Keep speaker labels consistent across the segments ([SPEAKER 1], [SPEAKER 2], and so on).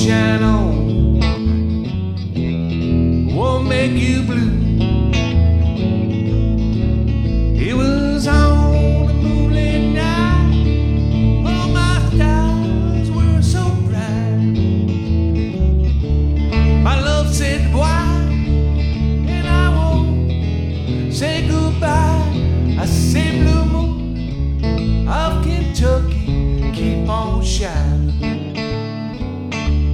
[SPEAKER 1] shine on won't make you blue. It was on a moonlit night, all my stars were so bright. My love said why, and I won't say goodbye. I say blue moon of Kentucky, keep on shining.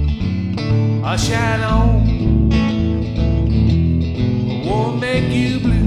[SPEAKER 1] I shine on, won't make you blue.